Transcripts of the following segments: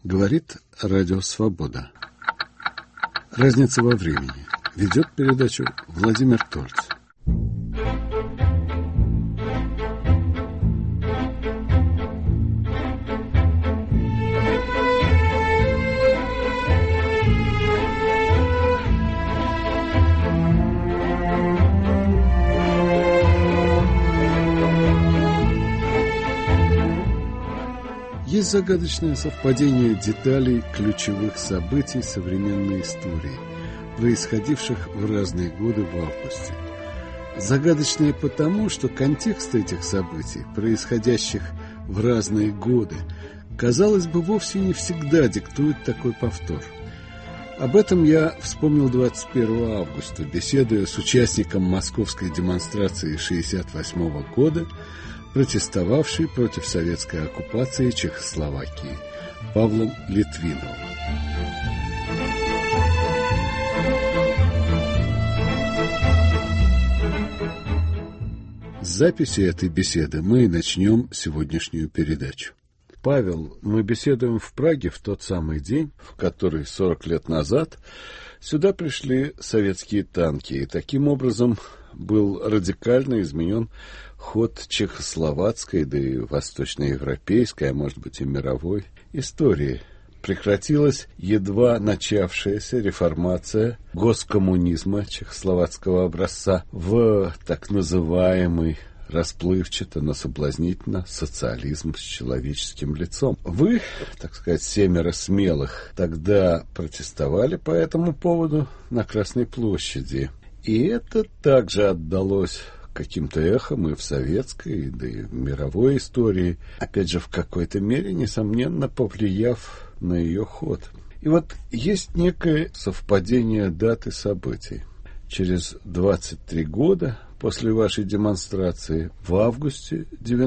Говорит Радио Свобода. Разница во времени. Ведет передачу Владимир Тольц. Есть загадочное совпадение деталей ключевых событий современной истории, происходивших в разные годы в августе. Загадочное потому, что контекст этих событий, происходящих в разные годы, казалось бы, вовсе не всегда диктует такой повтор. Об этом я вспомнил 21 августа, беседуя с участником московской демонстрации 1968 года, протестовавший против советской оккупации Чехословакии, Павлом Литвиновым. С записи этой беседы мы и начнем сегодняшнюю передачу. Павел, мы беседуем в Праге в тот самый день, в который 40 лет назад сюда пришли советские танки, и таким образом был радикально изменен ход чехословацкой, да и восточноевропейской, а может быть и мировой истории. Прекратилась едва начавшаяся реформация госкоммунизма чехословацкого образца в так называемый расплывчато, но соблазнительно социализм с человеческим лицом. Вы, так сказать, 7 смелых, тогда протестовали по этому поводу на Красной площади. И это также отдалось каким-то эхом и в советской, да и в мировой истории, опять же, в какой-то мере, несомненно, повлияв на ее ход. И вот есть некое совпадение дат и событий. Через 23 года после вашей демонстрации в августе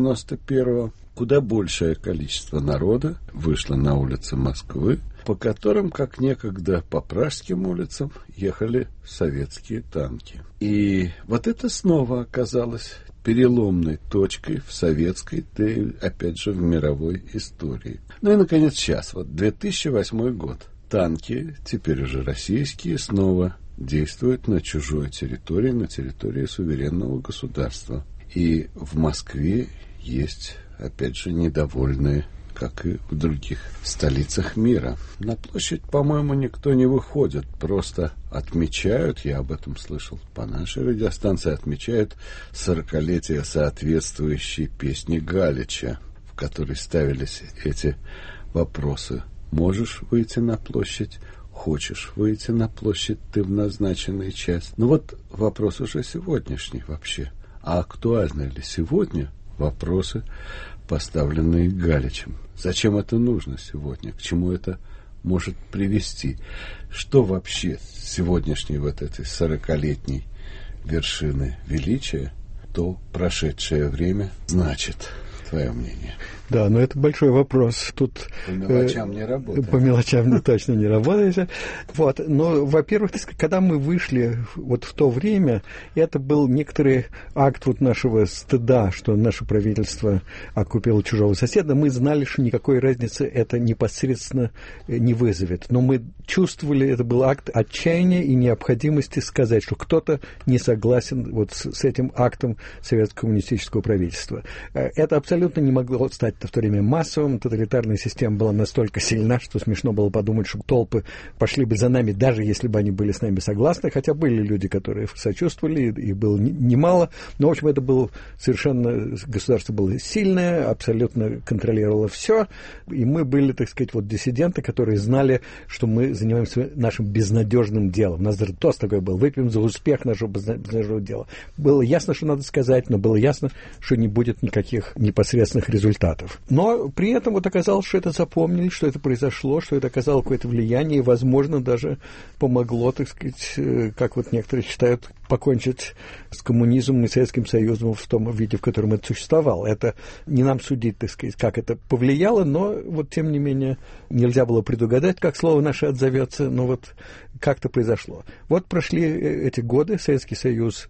91-го куда большее количество народа вышло на улицы Москвы, по которым, как некогда по пражским улицам, ехали советские танки. И вот это снова оказалось переломной точкой в советской, да и, опять же, в мировой истории. Ну и, наконец, сейчас, вот 2008 год. Танки, теперь уже российские, снова действуют на чужой территории, на территории суверенного государства. И в Москве есть, опять же, недовольные, как и в других столицах мира. На площадь, по-моему, никто не выходит, просто отмечают, я об этом слышал по нашей радиостанции, отмечают 40-летие соответствующей песни Галича, в которой ставились эти вопросы. Можешь выйти на площадь? Хочешь выйти на площадь ты в назначенный час? Ну вот вопрос уже сегодняшний вообще. А актуальны ли сегодня вопросы, поставленные Галичем? Зачем это нужно сегодня? К чему это может привести? Что вообще сегодняшней вот этой 40-летней вершины величия, то прошедшее время значит? Твое мнение. Да, но это большой вопрос. Тут по мелочам не работает. По мелочам точно не работает. Вот. Но, во-первых, когда мы вышли вот в то время, это был некоторый акт вот нашего стыда, что наше правительство оккупило чужого соседа. Мы знали, что никакой разницы это непосредственно не вызовет. Но мы чувствовали, это был акт отчаяния и необходимости сказать, что кто-то не согласен вот с этим актом советского коммунистического правительства. Это абсолютно не могло стать в то время массовым. Тоталитарная система была настолько сильна, что смешно было подумать, что толпы пошли бы за нами, даже если бы они были с нами согласны, хотя были люди, которые сочувствовали, и было немало. Но, в общем, это было совершенно... Государство было сильное, абсолютно контролировало все, и мы были, так сказать, вот диссиденты, которые знали, что мы занимаемся нашим безнадежным делом. У нас даже тост такой был: выпьем за успех нашего безнадежного дела. Было ясно, что надо сказать, но было ясно, что не будет никаких непосредственных результатов. Но при этом вот оказалось, что это запомнили, что это произошло, что это оказало какое-то влияние и, возможно, даже помогло, так сказать, как вот некоторые считают, покончить с коммунизмом и Советским Союзом в том виде, в котором это существовало. Это не нам судить, так сказать, как это повлияло, но вот тем не менее нельзя было предугадать, как слово наше отзовется, но вот как-то произошло. Вот прошли эти годы, Советский Союз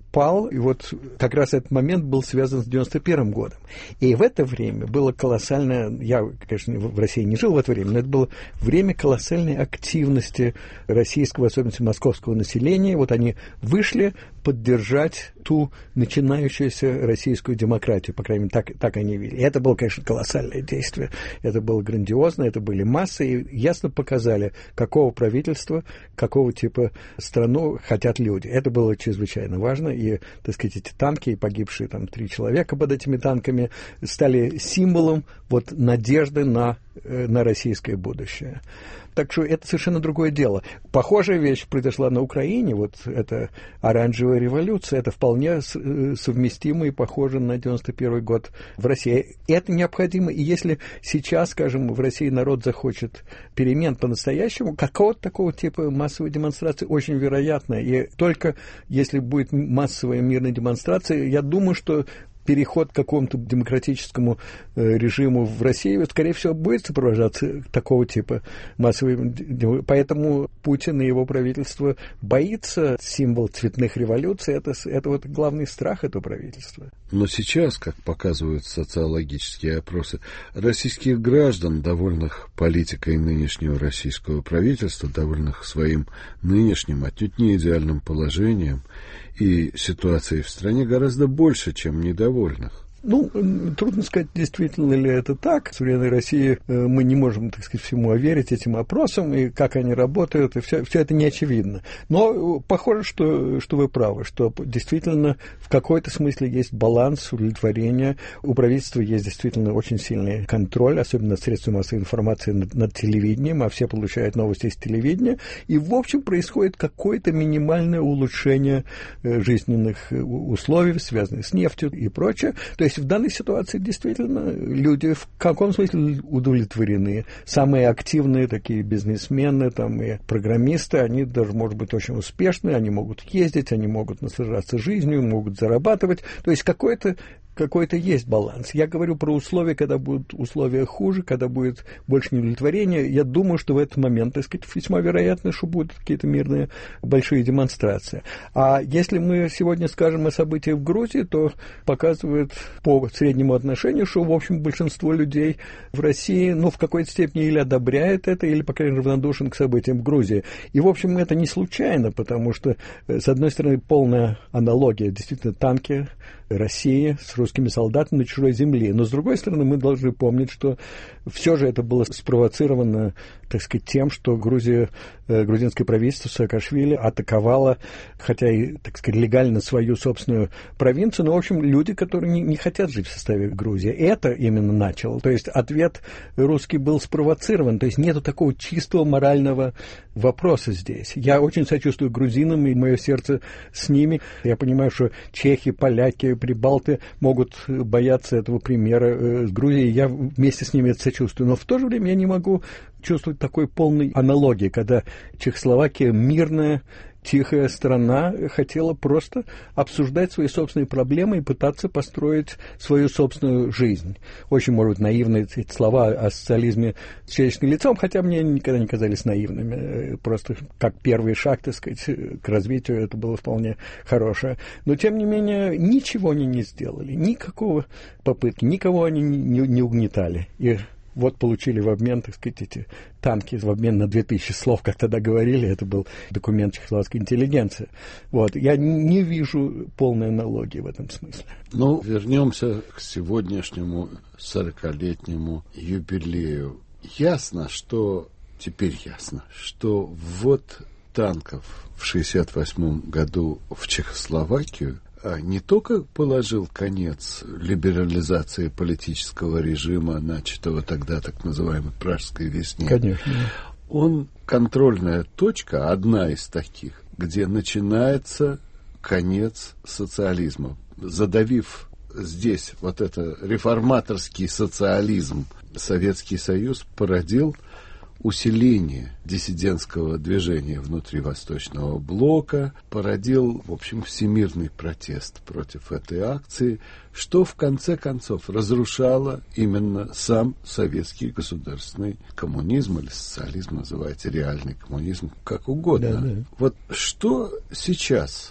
пал, и вот как раз этот момент был связан с 91 годом. И в это время было колоссальное, я, конечно, в России не жил в это время, но это было время колоссальной активности российского, особенно московского населения. Вот они вышли поддержать ту начинающуюся российскую демократию, по крайней мере, так они видели. И это было, конечно, колоссальное действие, это было грандиозно, это были массы, и ясно показали, какого правительства, какого типа страну хотят люди. Это было чрезвычайно важно, и, так сказать, эти танки, и погибшие там 3 человека под этими танками, стали символом вот надежды на российское будущее. Так что это совершенно другое дело. Похожая вещь произошла на Украине, вот эта оранжевая революция, это вполне совместимо и похоже на 91 год в России. Это необходимо, и если сейчас, скажем, в России народ захочет перемен по-настоящему, какого-то такого типа массовой демонстрации очень вероятно, и только если будет массовая мирная демонстрация, я думаю, что переход к какому-то демократическому режиму в России, скорее всего, будет сопровождаться такого типа массовой... Поэтому Путин и его правительство боится символ цветных революций. Это вот главный страх этого правительства. Но сейчас, как показывают социологические опросы, российских граждан, довольных политикой нынешнего российского правительства, довольных своим нынешним, отнюдь не идеальным положением и ситуацией в стране, гораздо больше, чем недовольных. Ну, трудно сказать, действительно ли это так. В современной России мы не можем, так сказать, всему верить этим опросам, и как они работают, и все это не очевидно. Но похоже, что вы правы, что действительно в какой-то смысле есть баланс, удовлетворение. У правительства есть действительно очень сильный контроль, особенно над средствами массовой информации, над телевидением, а все получают новости из телевидения. И, в общем, происходит какое-то минимальное улучшение жизненных условий, связанных с нефтью и прочее. То есть в данной ситуации действительно люди в каком смысле удовлетворены. Самые активные такие бизнесмены там, и программисты, они даже, может быть, очень успешны, они могут ездить, они могут наслаждаться жизнью, могут зарабатывать. То есть какой-то есть баланс. Я говорю про условия, когда будут условия хуже, когда будет больше неудовлетворения. Я думаю, что в этот момент, так сказать, весьма вероятно, что будут какие-то мирные большие демонстрации. А если мы сегодня скажем о событиях в Грузии, то показывает по среднему отношению, что, в общем, большинство людей в России, ну, в какой-то степени или одобряет это, или, по крайней мере, равнодушен к событиям в Грузии. И, в общем, это не случайно, потому что, с одной стороны, полная аналогия, действительно, танки России с русскими солдатами на чужой земле. Но, с другой стороны, мы должны помнить, что все же это было спровоцировано, так сказать, тем, что грузинское правительство Саакашвили атаковало, хотя и, так сказать, легально свою собственную провинцию, но, в общем, люди, которые не хотят жить в составе Грузии. Это именно начало. То есть ответ русский был спровоцирован. То есть нету такого чистого морального вопроса здесь. Я очень сочувствую грузинам, и мое сердце с ними. Я понимаю, что чехи, поляки, прибалты могут бояться этого примера с Грузией. Я вместе с ними это сочувствую. Но в то же время я не могу чувствовать такой полной аналогии, когда Чехословакия мирная, тихая страна хотела просто обсуждать свои собственные проблемы и пытаться построить свою собственную жизнь. Очень, может быть, наивные эти слова о социализме с человеческим лицом, хотя мне никогда не казались наивными. Просто как первый шаг, так сказать, к развитию это было вполне хорошее. Но, тем не менее, ничего они не сделали, никакого попытки, никого они не угнетали. И вот получили в обмен, так сказать, эти танки, в обмен на 2000 слов, как тогда говорили, это был документ чехословацкой интеллигенции. Вот. Я не вижу полной аналогии в этом смысле. Ну, вернемся к сегодняшнему 40-летнему юбилею. Теперь ясно, что ввод танков в 1968 году в Чехословакию не только положил конец либерализации политического режима, начатого тогда так называемой Пражской весне. Конечно. Он контрольная точка, одна из таких, где начинается конец социализма. Задавив здесь вот это реформаторский социализм, Советский Союз породил усиление диссидентского движения внутри Восточного блока, породил, в общем, всемирный протест против этой акции, что в конце концов разрушало именно сам советский государственный коммунизм или социализм, называйте реальный коммунизм, как угодно. Да. Вот что сейчас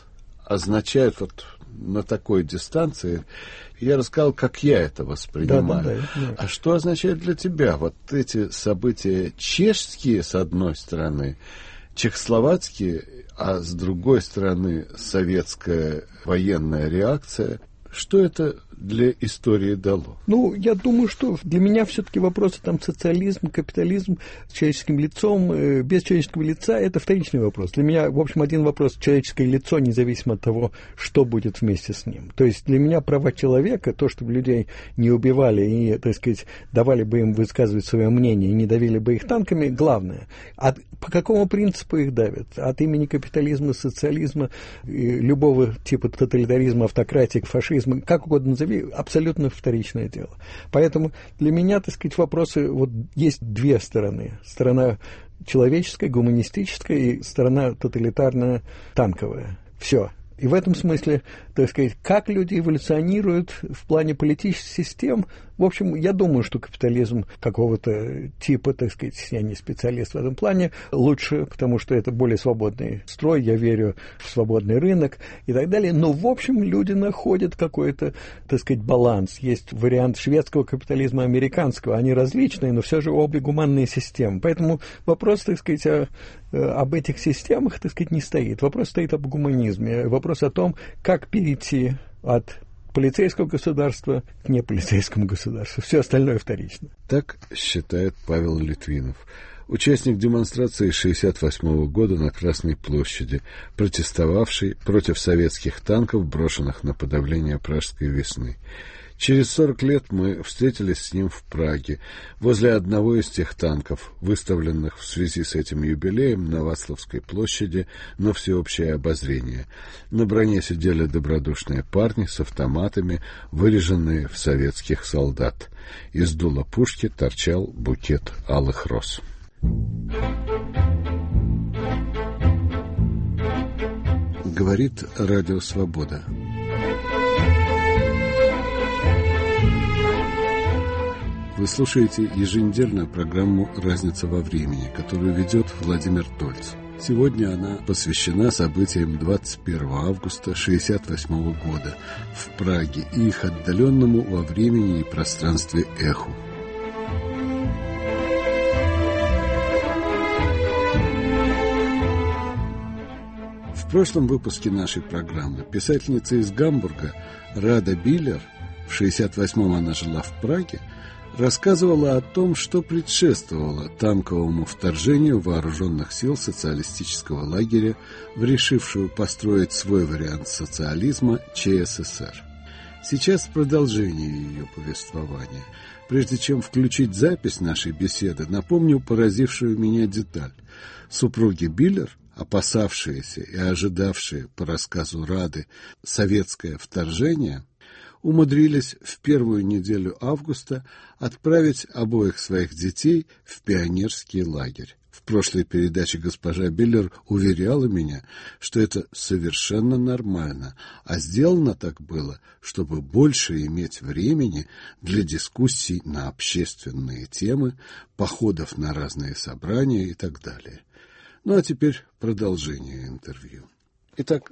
означают вот на такой дистанции. Я рассказал, как я это воспринимаю. Да. А что означает для тебя вот эти события чешские, с одной стороны, чехословацкие, а с другой стороны советская военная реакция? Что это для истории дало? Ну, я думаю, что для меня все-таки вопросы там социализм, капитализм с человеческим лицом, без человеческого лица – это вторичный вопрос. Для меня, в общем, один вопрос – человеческое лицо, независимо от того, что будет вместе с ним. То есть для меня права человека, то, чтобы людей не убивали и, так сказать, давали бы им высказывать свое мнение и не давили бы их танками, главное. А по какому принципу их давят? От имени капитализма, социализма, любого типа тоталитаризма, автократии, фашизма, как угодно назови, абсолютно вторичное дело. Поэтому для меня, так сказать, вопросы, вот есть две стороны. Сторона человеческая, гуманистическая и сторона тоталитарная, танковая. Все. И в этом смысле, так сказать, как люди эволюционируют в плане политических систем, в общем, я думаю, что капитализм какого-то типа, так сказать, я не специалист в этом плане, лучше, потому что это более свободный строй, я верю в свободный рынок и так далее. Но, в общем, люди находят какой-то, так сказать, баланс. Есть вариант шведского капитализма, американского. Они различные, но все же обе гуманные системы. Поэтому вопрос, так сказать, об этих системах, так сказать, не стоит. Вопрос стоит об гуманизме. Вопрос о том, как перейти от полицейского государства к неполицейскому государству. Все остальное вторично. Так считает Павел Литвинов, участник демонстрации 1968 года на Красной площади, протестовавший против советских танков, брошенных на подавление Пражской весны. Через 40 лет мы встретились с ним в Праге, возле одного из тех танков, выставленных в связи с этим юбилеем на Вацлавской площади на всеобщее обозрение. На броне сидели добродушные парни с автоматами, выреженные в советских солдат. Из дула пушки торчал букет алых роз. Говорит Радио Свобода. Вы слушаете еженедельную программу «Разница во времени», которую ведет Владимир Тольц. Сегодня она посвящена событиям 21 августа 1968 года в Праге и их отдаленному во времени и пространстве эху. В прошлом выпуске нашей программы писательница из Гамбурга Рада Биллер, в 1968-м она жила в Праге, рассказывала о том, что предшествовало танковому вторжению вооруженных сил социалистического лагеря в решившую построить свой вариант социализма ЧССР. Сейчас продолжение ее повествования. Прежде чем включить запись нашей беседы, напомню поразившую меня деталь. Супруги Биллер, опасавшиеся и ожидавшие, по рассказу Рады, советское вторжение, умудрились в первую неделю августа отправить обоих своих детей в пионерский лагерь. В прошлой передаче госпожа Биллер уверяла меня, что это совершенно нормально, а сделано так было, чтобы больше иметь времени для дискуссий на общественные темы, походов на разные собрания и так далее. Ну а теперь продолжение интервью. Итак,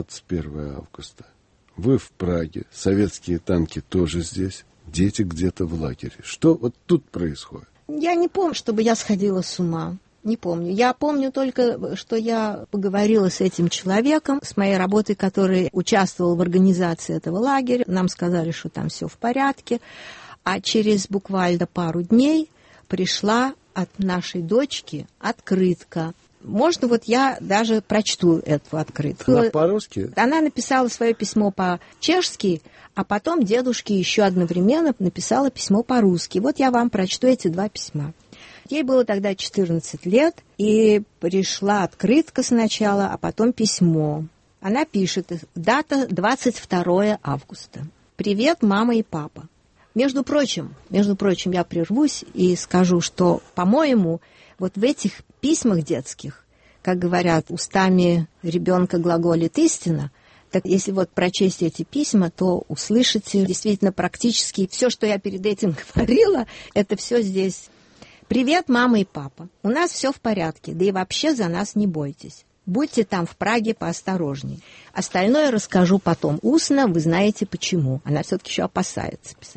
21 августа. Вы в Праге, советские танки тоже здесь, дети где-то в лагере. Что вот тут происходит? Я не помню, чтобы я сходила с ума. Не помню. Я помню только, что я поговорила с этим человеком, с моей работой, который участвовал в организации этого лагеря. Нам сказали, что там все в порядке. А через буквально пару дней пришла от нашей дочки открытка. Можно вот я даже прочту эту открытку. Она по-русски? Она написала свое письмо по-чешски, а потом дедушке еще одновременно написала письмо по-русски. Вот я вам прочту эти два письма. Ей было тогда 14 лет, и пришла открытка сначала, а потом письмо. Она пишет, дата 22 августа. «Привет, мама и папа. Между прочим, я прервусь и скажу, что, по-моему, вот в этих письмах детских, как говорят, устами ребенка глаголит истина, так если вот прочесть эти письма, то услышите действительно практически все, что я перед этим говорила, это все здесь. «Привет, мама и папа. У нас все в порядке, да и вообще за нас не бойтесь. Будьте там в Праге поосторожнее. Остальное расскажу потом устно, вы знаете почему. Она все-таки еще опасается писать.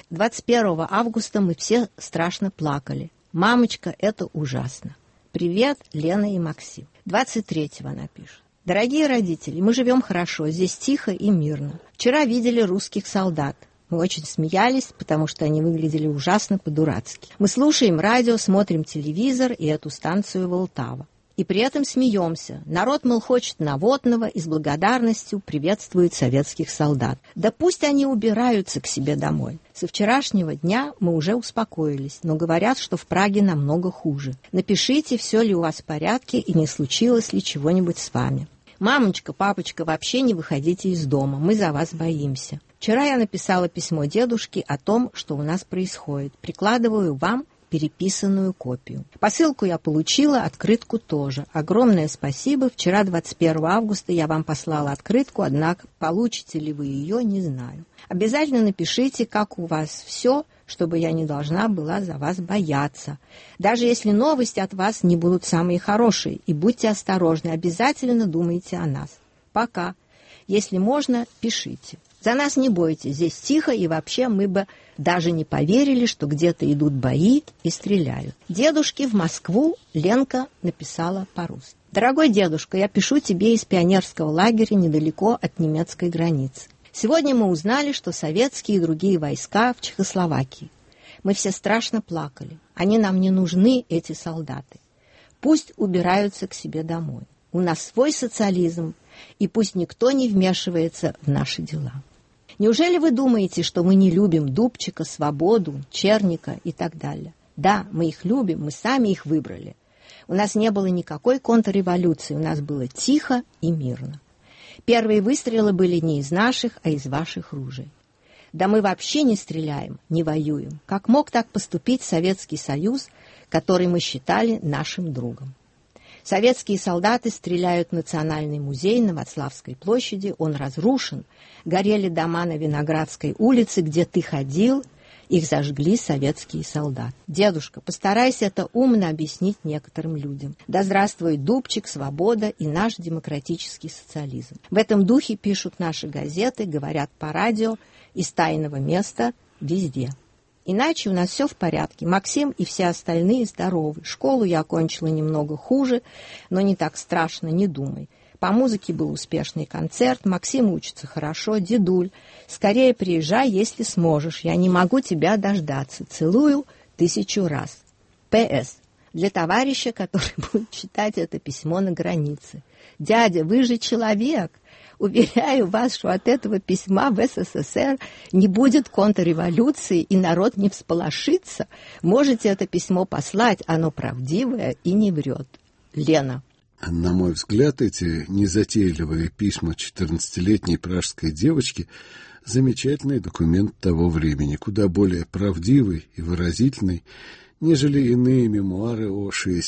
21 августа мы все страшно плакали. Мамочка, это ужасно. Привет, Лена и Максим. 23-го она пишет. Дорогие родители, мы живем хорошо, здесь тихо и мирно. Вчера видели русских солдат. Мы очень смеялись, потому что они выглядели ужасно по-дурацки. Мы слушаем радио, смотрим телевизор и эту станцию Волтава. И при этом смеемся. Народ, мол, хочет Новотного и с благодарностью приветствует советских солдат. Да пусть они убираются к себе домой. Со вчерашнего дня мы уже успокоились, но говорят, что в Праге намного хуже. Напишите, все ли у вас в порядке и не случилось ли чего-нибудь с вами. Мамочка, папочка, вообще не выходите из дома, мы за вас боимся. Вчера я написала письмо дедушке о том, что у нас происходит. Прикладываю вам переписанную копию. Посылку я получила, открытку тоже. Огромное спасибо. Вчера, 21 августа, я вам послала открытку, однако получите ли вы ее, не знаю. Обязательно напишите, как у вас все, чтобы я не должна была за вас бояться. Даже если новости от вас не будут самые хорошие. И будьте осторожны, обязательно думайте о нас. Пока. Если можно, пишите. За нас не бойтесь, здесь тихо, и вообще мы бы даже не поверили, что где-то идут бои и стреляют. Дедушке в Москву Ленка написала по-русски. Дорогой дедушка, я пишу тебе из пионерского лагеря недалеко от немецкой границы. Сегодня мы узнали, что советские и другие войска в Чехословакии. Мы все страшно плакали. Они нам не нужны, эти солдаты. Пусть убираются к себе домой. У нас свой социализм, и пусть никто не вмешивается в наши дела. Неужели вы думаете, что мы не любим Дубчика, Свободу, Черника и так далее? Да, мы их любим, мы сами их выбрали. У нас не было никакой контрреволюции, у нас было тихо и мирно. Первые выстрелы были не из наших, а из ваших ружей. Да мы вообще не стреляем, не воюем. Как мог так поступить Советский Союз, который мы считали нашим другом? Советские солдаты стреляют в Национальный музей на Вацлавской площади. Он разрушен. Горели дома на Виноградской улице, где ты ходил. Их зажгли советские солдаты. Дедушка, постарайся это умно объяснить некоторым людям. Да здравствует Дубчик, Свобода и наш демократический социализм. В этом духе пишут наши газеты, говорят по радио, из тайного места везде. Иначе у нас все в порядке. Максим и все остальные здоровы. Школу я окончила немного хуже, но не так страшно, не думай. По музыке был успешный концерт, Максим учится хорошо, дедуль. Скорее приезжай, если сможешь. Я не могу тебя дождаться. Целую 1000 раз. П.С. Для товарища, который будет читать это письмо на границе. Дядя, вы же человек. Уверяю вас, что от этого письма в СССР не будет контрреволюции, и народ не всполошится. Можете это письмо послать, оно правдивое и не врет. Лена. На мой взгляд, эти незатейливые письма 14-летней пражской девочки – замечательный документ того времени, куда более правдивый и выразительный, нежели иные мемуары о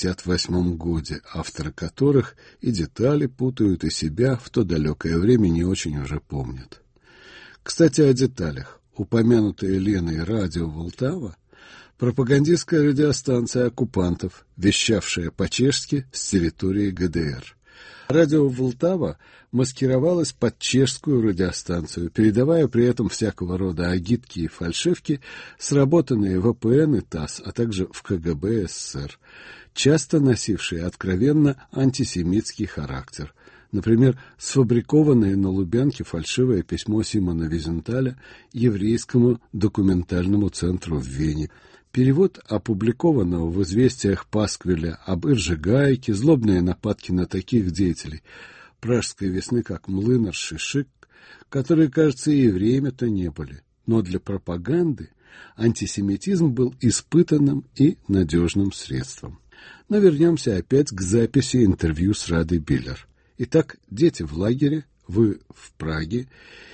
68-м годе, авторы которых и детали путают, и себя в то далекое время не очень уже помнят. Кстати, о деталях. Упомянутая Леной радио Волтава — пропагандистская радиостанция оккупантов, вещавшая по-чешски с территории ГДР. Радио Волтава маскировалось под чешскую радиостанцию, передавая при этом всякого рода агитки и фальшивки, сработанные в ВПН и ТАСС, а также в КГБ СССР, часто носившие откровенно антисемитский характер. Например, сфабрикованное на Лубянке фальшивое письмо Симона Визенталя еврейскому документальному центру в Вене, перевод опубликованного в «Известиях» Пасквиля об Ирже Гайке, злобные нападки на таких деятелей пражской весны, как Млынар Шишик, которые, кажется, и евреями-то не были. Но для пропаганды антисемитизм был испытанным и надежным средством. Но вернемся опять к записи интервью с Радой Биллер. Итак, дети в лагере, вы в Праге,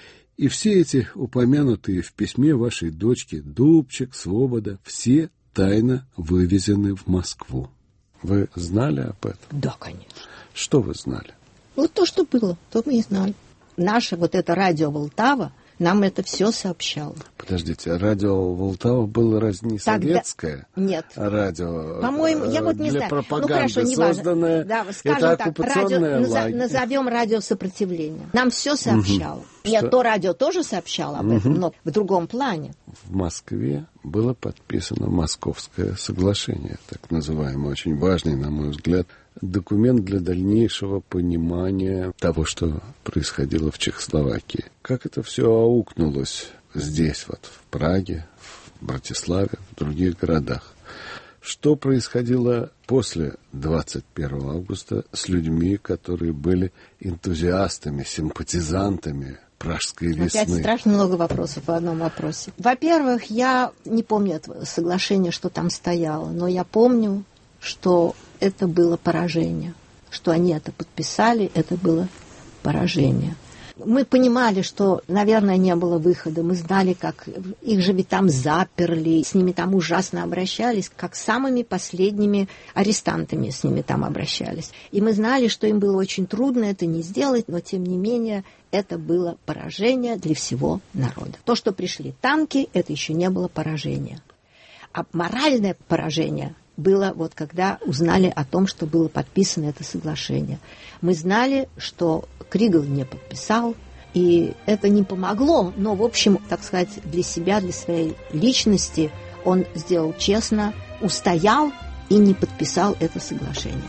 и все эти упомянутые в письме вашей дочки Дубчик, Свобода, все тайно вывезены в Москву. Вы знали об этом? Да, конечно. Что вы знали? Вот то, что было, то мы и знали. Наше вот это радио Волтава нам это все сообщало. Подождите, радио Волтава было разве не советское? Нет. Радио, по-моему, я вот не для знаю. пропаганды хорошо, созданное, да, это оккупационное лагерь. Назовем радио сопротивления. Нам все сообщало. Нет, то радио тоже сообщало об этом, но в другом плане. В Москве было подписано Московское соглашение, так называемое, очень важный, на мой взгляд, документ для дальнейшего понимания того, что происходило в Чехословакии. Как это все аукнулось здесь, вот в Праге, в Братиславе, в других городах. Что происходило после 21 августа с людьми, которые были энтузиастами, симпатизантами Пражской весны? Опять страшно много вопросов в одном вопросе. Во-первых, я не помню этого соглашения, что там стояло, но я помню, что это было поражение. Что они это подписали, это было поражение. Мы понимали, что, наверное, не было выхода. Мы знали, как их же ведь там заперли, с ними там ужасно обращались, как с самыми последними арестантами с ними там обращались. И мы знали, что им было очень трудно это не сделать, но, тем не менее, это было поражение для всего народа. То, что пришли танки, это еще не было поражение. А моральное поражение было вот когда узнали о том, что было подписано это соглашение. Мы знали, что Кригл не подписал, и это не помогло, но, в общем, так сказать, для себя, для своей личности он сделал честно, устоял и не подписал это соглашение.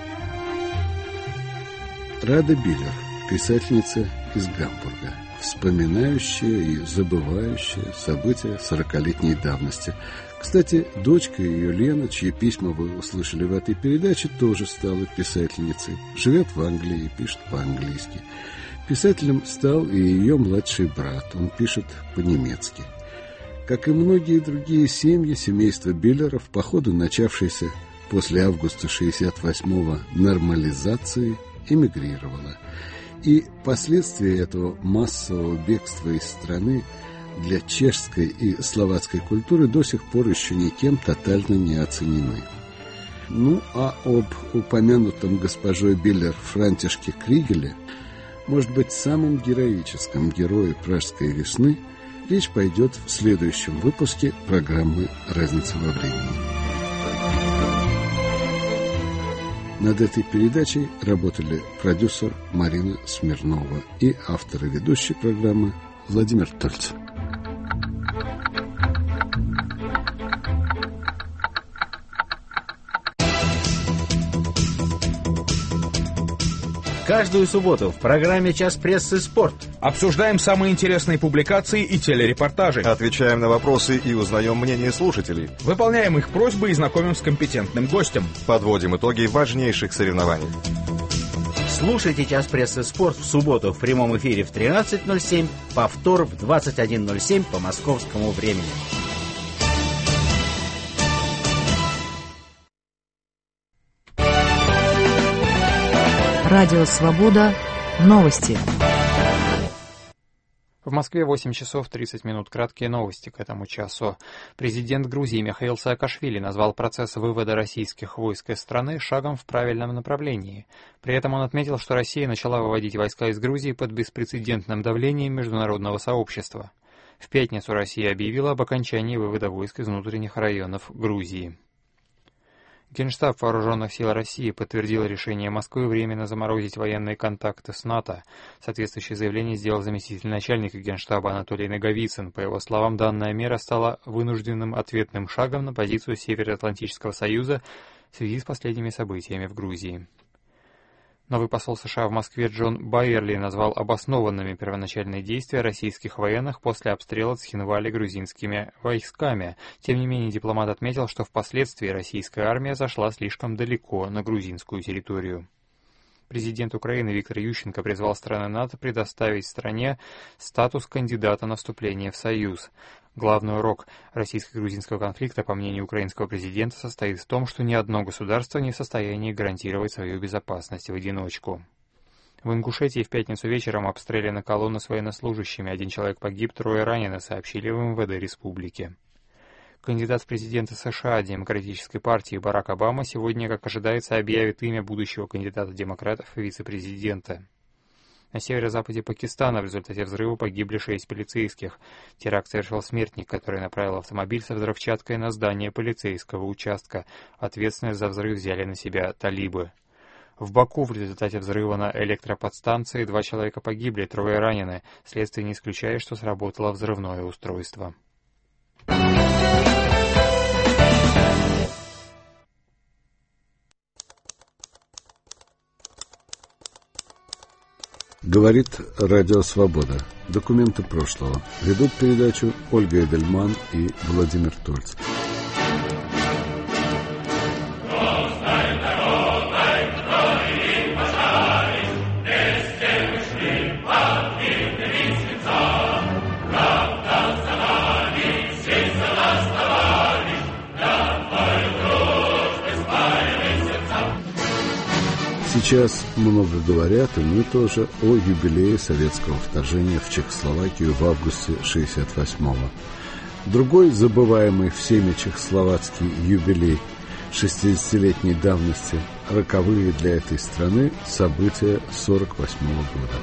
Рада Биллер, писательница из Гамбурга, вспоминающая и забывающая события 40-летней давности. Кстати, дочка ее, Лена, чьи письма вы услышали в этой передаче, тоже стала писательницей. Живет в Англии и пишет по-английски. Писателем стал и ее младший брат. Он пишет по-немецки. Как и многие другие семьи, семейство Биллеров, по ходу начавшейся после августа 1968-го нормализации, эмигрировало. И последствия этого массового бегства из страны для чешской и словацкой культуры до сих пор еще никем тотально не оценены. Ну, а об упомянутом госпожой Биллер Франтишке Кригеле, может быть, самом героическом герое Пражской весны, речь пойдет в следующем выпуске программы «Разница во времени». Над этой передачей работали продюсер Марина Смирнова и автор и ведущий программы Владимир Тольц. Каждую субботу в программе «Час прессы. Спорт» обсуждаем самые интересные публикации и телерепортажи. Отвечаем на вопросы и узнаем мнение слушателей. Выполняем их просьбы и знакомим с компетентным гостем. Подводим итоги важнейших соревнований. Слушайте «Час прессы. Спорт» в субботу в прямом эфире в 13:07, повтор в 21:07 по московскому времени. Радио «Свобода». Новости. В Москве 8 часов 30 минут. Краткие новости к этому часу. Президент Грузии Михаил Саакашвили назвал процесс вывода российских войск из страны шагом в правильном направлении. При этом он отметил, что Россия начала выводить войска из Грузии под беспрецедентным давлением международного сообщества. В пятницу Россия объявила об окончании вывода войск из внутренних районов Грузии. Генштаб Вооруженных сил России подтвердил решение Москвы временно заморозить военные контакты с НАТО. Соответствующее заявление сделал заместитель начальника Генштаба Анатолий Наговицын. По его словам, данная мера стала вынужденным ответным шагом на позицию Североатлантического союза в связи с последними событиями в Грузии. Новый посол США в Москве Джон Байерли назвал обоснованными первоначальные действия российских военных после обстрела Цхинвали грузинскими войсками. Тем не менее, дипломат отметил, что впоследствии российская армия зашла слишком далеко на грузинскую территорию. Президент Украины Виктор Ющенко призвал страны НАТО предоставить стране статус кандидата на вступление в Союз. Главный урок российско-грузинского конфликта, по мнению украинского президента, состоит в том, что ни одно государство не в состоянии гарантировать свою безопасность в одиночку. В Ингушетии в пятницу вечером обстреляна колонна с военнослужащими. 1 человек погиб, 3 ранены, сообщили в МВД республики. Кандидат в президенты США Демократической партии Барак Обама сегодня, как ожидается, объявит имя будущего кандидата демократов и вице-президента. На северо-западе Пакистана в результате взрыва погибли 6 полицейских. Теракт совершил смертник, который направил автомобиль со взрывчаткой на здание полицейского участка. Ответственность за взрыв взяли на себя талибы. В Баку в результате взрыва на электроподстанции 2 человека погибли, 3 ранены. Следствие не исключает, что сработало взрывное устройство. Говорит Радио Свобода. Документы прошлого. Ведут передачу Ольга Эдельман и Владимир Тольц. Сейчас много говорят, и мы тоже, о юбилее советского вторжения в Чехословакию в августе 1968-го. Другой забываемый всеми чехословацкий юбилей 60-летней давности, роковые для этой страны события 1948 года.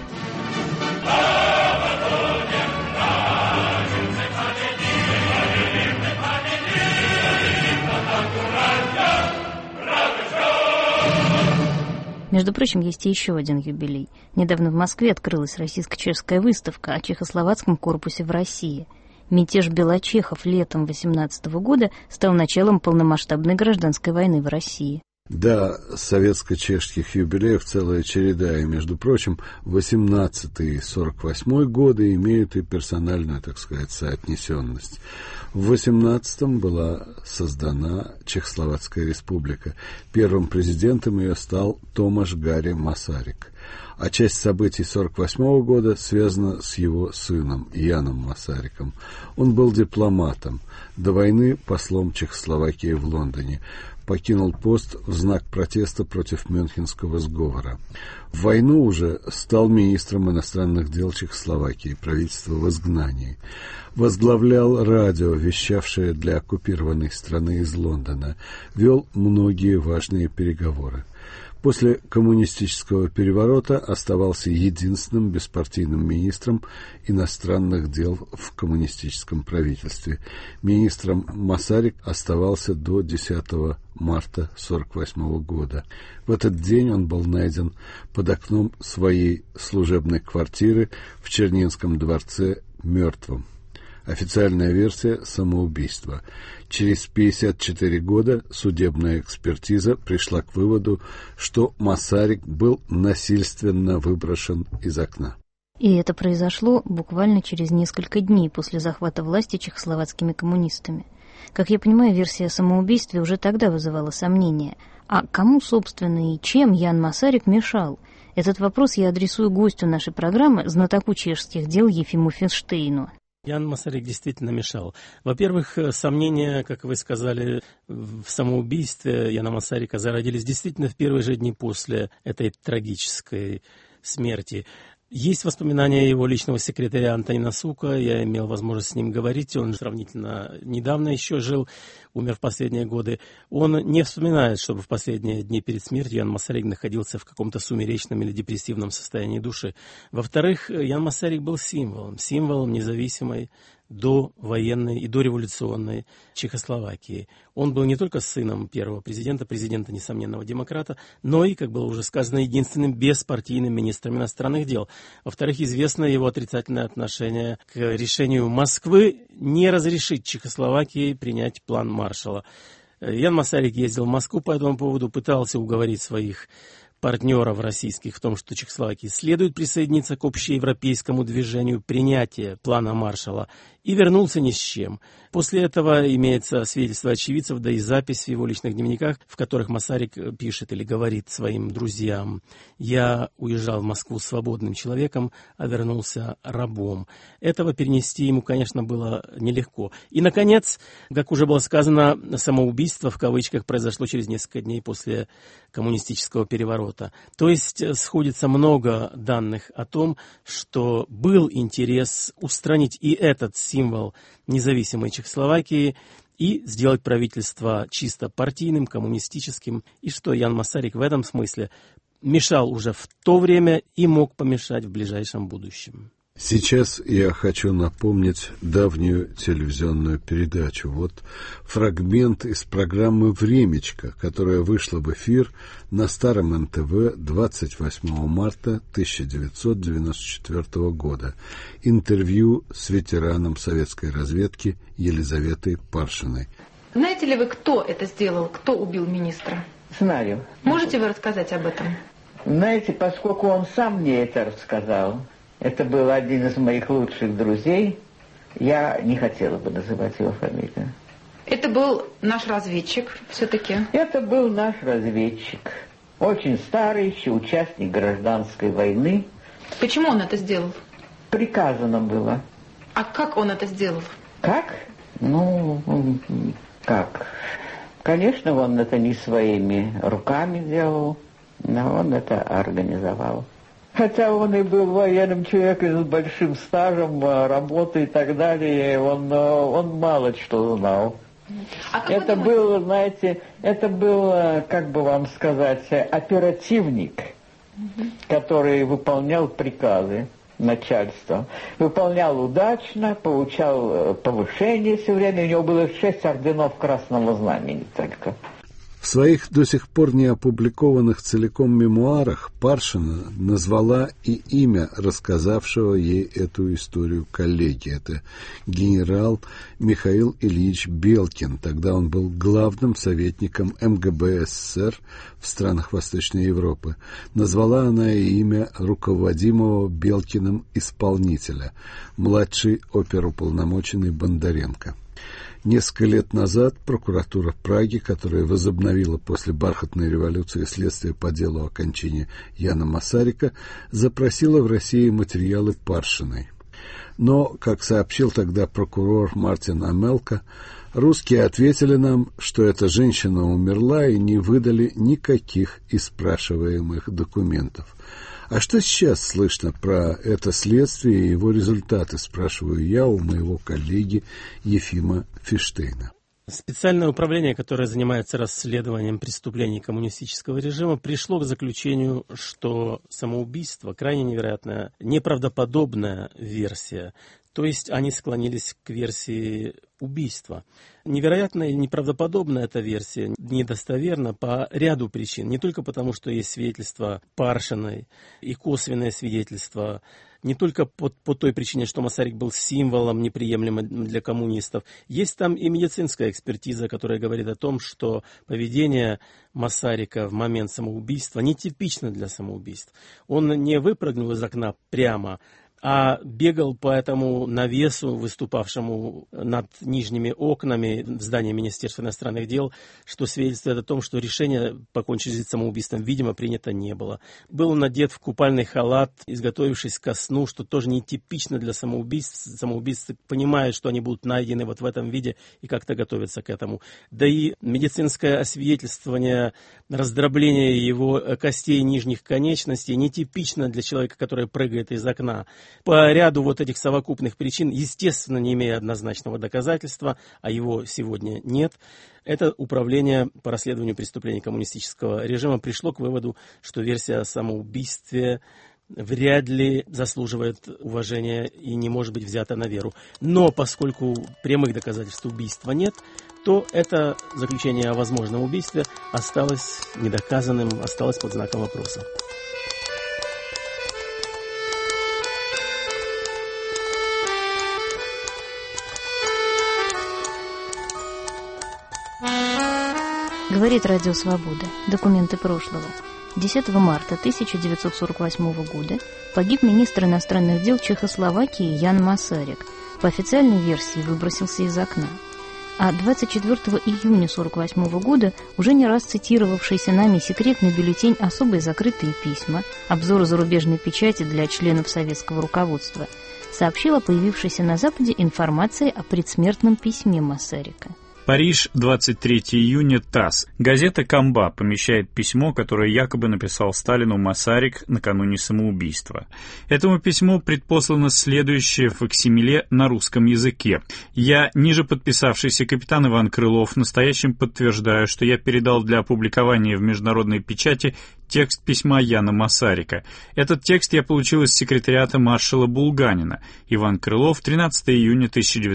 Между прочим, есть и еще один юбилей. Недавно в Москве открылась российско-чешская выставка о чехословацком корпусе в России. Мятеж белочехов летом 18 года стал началом полномасштабной гражданской войны в России. Да, советско-чешских юбилеев целая череда, и, между прочим, 18-й и 48-й годы имеют и персональную, так сказать, соотнесенность. В 18-м была создана Чехословацкая республика. Первым президентом ее стал Томаш Гарри Масарик. А часть событий 48-го года связана с его сыном Яном Масариком. Он был дипломатом, до войны послом Чехословакии в Лондоне. Покинул пост в знак протеста против Мюнхенского сговора. В войну уже стал министром иностранных дел Чехословакии, правительства в изгнании. Возглавлял радио, вещавшее для оккупированной страны из Лондона. Вел многие важные переговоры. После коммунистического переворота оставался единственным беспартийным министром иностранных дел в коммунистическом правительстве. Министром Масарик оставался до 10 марта 1948 года. В этот день он был найден под окном своей служебной квартиры в Чернинском дворце мертвым. Официальная версия – самоубийство. Через 54 года судебная экспертиза пришла к выводу, что Масарик был насильственно выброшен из окна. И это произошло буквально через несколько дней после захвата власти чехословацкими коммунистами. Как я понимаю, версия о самоубийстве уже тогда вызывала сомнения. А кому, собственно, и чем Ян Масарик мешал? Этот вопрос я адресую гостю нашей программы, знатоку чешских дел Ефиму Финштейну. Ян Масарик действительно мешал. Во-первых, сомнения, как вы сказали, в самоубийстве Яна Масарика зародились действительно в первые же дни после этой трагической смерти. Есть воспоминания его личного секретаря Антонина Сука, я имел возможность с ним говорить, он сравнительно недавно еще жил, умер в последние годы. Он не вспоминает, чтобы в последние дни перед смертью Ян Масарик находился в каком-то сумеречном или депрессивном состоянии души. Во-вторых, Ян Масарик был символом независимой довоенной и дореволюционной Чехословакии. Он был не только сыном первого президента, несомненного демократа, но и, как было уже сказано, единственным беспартийным министром иностранных дел. Во-вторых, известно его отрицательное отношение к решению Москвы не разрешить Чехословакии принять план Маршалла. Ян Масарик ездил в Москву по этому поводу, пытался уговорить своих партнеров российских в том, что Чехословакии следует присоединиться к общеевропейскому движению принятия плана Маршалла, и вернулся ни с чем. После этого имеется свидетельство очевидцев, да и запись в его личных дневниках, в которых Масарик пишет или говорит своим друзьям: «Я уезжал в Москву свободным человеком, а вернулся рабом». Этого перенести ему, конечно, было нелегко. И, наконец, как уже было сказано, самоубийство, в кавычках, произошло через несколько дней после коммунистического переворота. То есть сходится много данных о том, что был интерес устранить и этот символ независимой Чехословакии и сделать правительство чисто партийным, коммунистическим, и что Ян Масарик в этом смысле мешал уже в то время и мог помешать в ближайшем будущем. Сейчас я хочу напомнить давнюю телевизионную передачу. Вот фрагмент из программы «Времечко», которая вышла в эфир на старом НТВ 28 марта 1994 года. Интервью с ветераном советской разведки Елизаветой Паршиной. Знаете ли вы, кто это сделал, кто убил министра? Знаю. Можете вы рассказать об этом? Знаете, поскольку он сам мне это рассказал, это был один из моих лучших друзей, я не хотела бы называть его фамилию. Это был наш разведчик все-таки? Это был наш разведчик. Очень старый еще участник гражданской войны. Почему он это сделал? Приказано было. А как он это сделал? Как? Как? Конечно, он это не своими руками делал, но он это организовал. Хотя он и был военным человеком с большим стажем работы и так далее, он мало что знал. Это был, знаете, как бы вам сказать, оперативник, который выполнял приказы начальства. Выполнял удачно, получал повышение все время. У него было 6 орденов Красного Знамени только. В своих до сих пор не опубликованных целиком мемуарах Паршина назвала и имя рассказавшего ей эту историю коллеги. Это генерал Михаил Ильич Белкин. Тогда он был главным советником МГБ СССР в странах Восточной Европы. Назвала она и имя руководимого Белкиным исполнителя, младший оперуполномоченный Бондаренко. Несколько лет назад прокуратура Праги, которая возобновила после бархатной революции следствие по делу о кончине Яна Масарика, запросила в России материалы Паршиной. Но, как сообщил тогда прокурор Мартин Амелко, русские ответили нам, что эта женщина умерла и не выдали никаких из спрашиваемых документов. А что сейчас слышно про это следствие и его результаты, спрашиваю я у моего коллеги Ефима Фиштейна. Специальное управление, которое занимается расследованием преступлений коммунистического режима, пришло к заключению, что самоубийство крайне невероятная, неправдоподобная версия. То есть они склонились к версии убийства. Невероятная и неправдоподобная эта версия, недостоверна по ряду причин. Не только потому, что есть свидетельства Паршиной и косвенное свидетельство, не только по той причине, что Масарик был символом неприемлемым для коммунистов. Есть там и медицинская экспертиза, которая говорит о том, что поведение Масарика в момент самоубийства нетипично для самоубийств. Он не выпрыгнул из окна прямо, а бегал по этому навесу, выступавшему над нижними окнами в здании Министерства иностранных дел, что свидетельствует о том, что решение покончить с самоубийством, видимо, принято не было. Был надет в купальный халат, изготовившись ко сну, что тоже нетипично для самоубийств. Самоубийцы понимают, что они будут найдены вот в этом виде и как-то готовятся к этому. Да и медицинское освидетельствование раздробления его костей нижних конечностей нетипично для человека, который прыгает из окна. По ряду вот этих совокупных причин, естественно, не имея однозначного доказательства, а его сегодня нет, это управление по расследованию преступлений коммунистического режима пришло к выводу, что версия о самоубийстве вряд ли заслуживает уважения и не может быть взята на веру. Но поскольку прямых доказательств убийства нет, то это заключение о возможном убийстве осталось недоказанным, осталось под знаком вопроса. Говорит Радио Свобода. Документы прошлого. 10 марта 1948 года погиб министр иностранных дел Чехословакии Ян Масарик. По официальной версии выбросился из окна. А 24 июня 1948 года уже не раз цитировавшийся нами секретный бюллетень «Особые закрытые письма», обзор зарубежной печати для членов советского руководства, сообщил о появившейся на Западе информации о предсмертном письме Масарика. Париж, 23 июня, ТАСС. Газета «Камба» помещает письмо, которое якобы написал Сталину Масарик накануне самоубийства. Этому письму предпослано следующее факсимиле на русском языке. «Я, ниже подписавшийся капитан Иван Крылов, настоящим подтверждаю, что я передал для опубликования в международной печати текст письма Яна Масарика. Этот текст я получил из секретариата маршала Булганина. Иван Крылов, 13 июня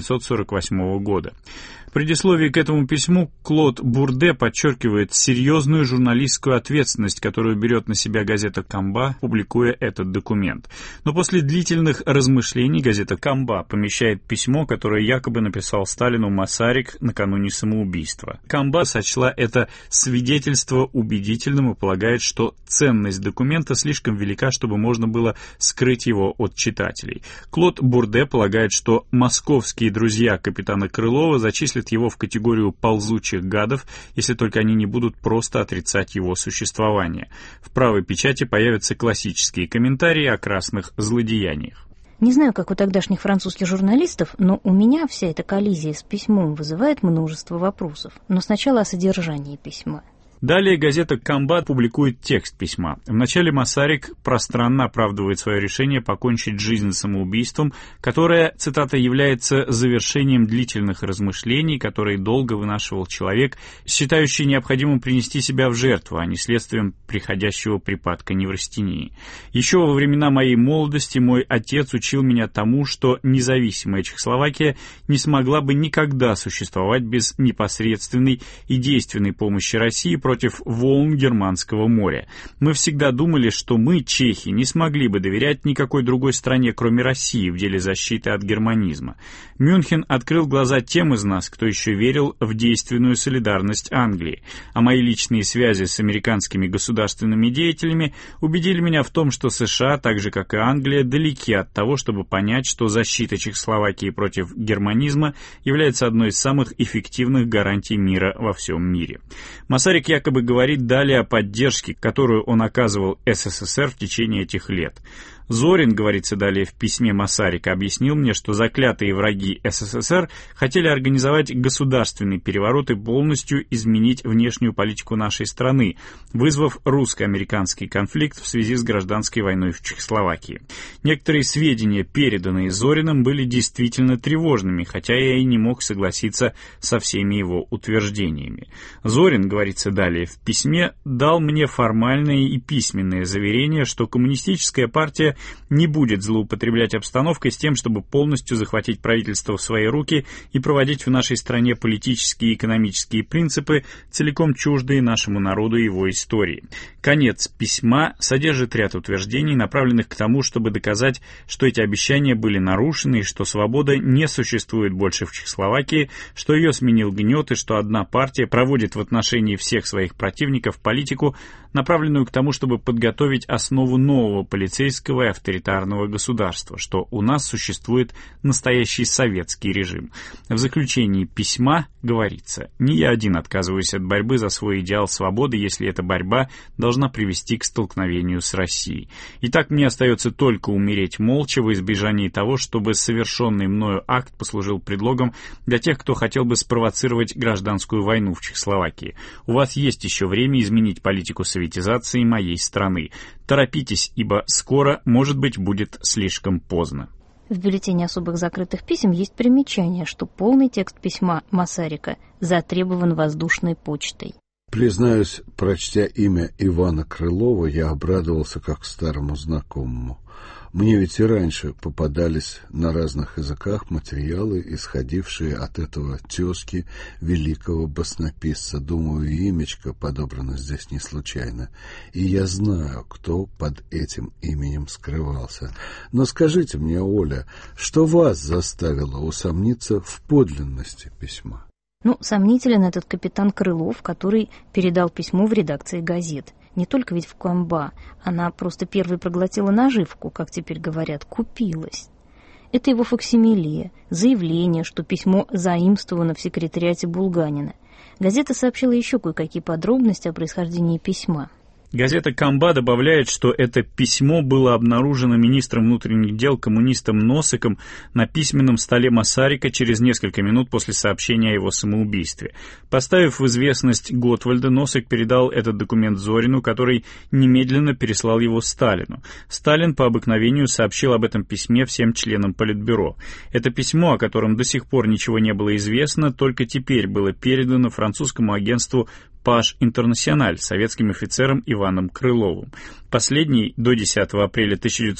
1948 года». В предисловии к этому письму Клод Бурде подчеркивает серьезную журналистскую ответственность, которую берет на себя газета «Камба», публикуя этот документ. Но после длительных размышлений газета «Камба» помещает письмо, которое якобы написал Сталину Масарик накануне самоубийства. «Камба» сочла это свидетельство убедительным и полагает, что ценность документа слишком велика, чтобы можно было скрыть его от читателей. Клод Бурде полагает, что московские друзья капитана Крылова зачислят его в категорию ползучих гадов, если только они не будут просто отрицать его существование. В правой печати появятся классические комментарии о красных злодеяниях. Не знаю, как у тогдашних французских журналистов, но у меня вся эта коллизия с письмом вызывает множество вопросов. Но сначала о содержании письма. Далее газета «Камба» публикует текст письма. Вначале Масарик пространно оправдывает свое решение покончить жизнь самоубийством, которое, цитата, «является завершением длительных размышлений, которые долго вынашивал человек, считающий необходимым принести себя в жертву, а не следствием приходящего припадка неврастении. Еще во времена моей молодости мой отец учил меня тому, что независимая Чехословакия не смогла бы никогда существовать без непосредственной и действенной помощи России против волн Германского моря. Мы всегда думали, что мы, чехи, не смогли бы доверять никакой другой стране, кроме России, в деле защиты от германизма. Мюнхен открыл глаза тем из нас, кто еще верил в действенную солидарность Англии, а мои личные связи с американскими государственными деятелями убедили меня в том, что США, так же как и Англия, далеки от того, чтобы понять, что защита Чехословакии против германизма является одной из самых эффективных гарантий мира во всем мире. Масарик якобы говорит далее о поддержке, которую он оказывал СССР в течение этих лет. Зорин, говорится далее в письме Масарика, объяснил мне, что заклятые враги СССР хотели организовать государственный переворот и полностью изменить внешнюю политику нашей страны, вызвав русско-американский конфликт в связи с гражданской войной в Чехословакии. Некоторые сведения, переданные Зориным, были действительно тревожными, хотя я и не мог согласиться со всеми его утверждениями. Зорин, говорится далее в письме, дал мне формальное и письменное заверение, что коммунистическая партия не будет злоупотреблять обстановкой с тем, чтобы полностью захватить правительство в свои руки и проводить в нашей стране политические и экономические принципы, целиком чуждые нашему народу и его истории. Конец письма содержит ряд утверждений, направленных к тому, чтобы доказать, что эти обещания были нарушены и что свобода не существует больше в Чехословакии, что ее сменил гнет и что одна партия проводит в отношении всех своих противников политику, направленную к тому, чтобы подготовить основу нового полицейского и авторитарного государства, что у нас существует настоящий советский режим. В заключении письма говорится: «Не я один отказываюсь от борьбы за свой идеал свободы, если эта борьба должна привести к столкновению с Россией. Итак, мне остается только умереть молча во избежании того, чтобы совершенный мною акт послужил предлогом для тех, кто хотел бы спровоцировать гражданскую войну в Чехословакии. У вас есть еще время изменить политику советизации моей страны. Торопитесь, ибо скоро, может быть, будет слишком поздно». В бюллетене особых закрытых писем есть примечание, что полный текст письма Масарика затребован воздушной почтой. Признаюсь, прочтя имя Ивана Крылова, я обрадовался как старому знакомому. Мне ведь и раньше попадались на разных языках материалы, исходившие от этого тезки великого баснописца. Думаю, имечко подобрано здесь не случайно. И я знаю, кто под этим именем скрывался. Но скажите мне, Оля, что вас заставило усомниться в подлинности письма? Сомнителен этот капитан Крылов, который передал письмо в редакции газет. Не только ведь в Камба, она просто первой проглотила наживку, как теперь говорят, купилась. Это его факсимиле, заявление, что письмо заимствовано в секретариате Булганина. Газета сообщила еще кое-какие подробности о происхождении письма. Газета «Камба» добавляет, что это письмо было обнаружено министром внутренних дел коммунистом Носиком на письменном столе Масарика через несколько минут после сообщения о его самоубийстве. Поставив в известность Готвальда, Носик передал этот документ Зорину, который немедленно переслал его Сталину. Сталин по обыкновению сообщил об этом письме всем членам Политбюро. Это письмо, о котором до сих пор ничего не было известно, только теперь было передано французскому агентству «Паж Интернациональ» советским офицером Иваном Крыловым. Последний до 10 апреля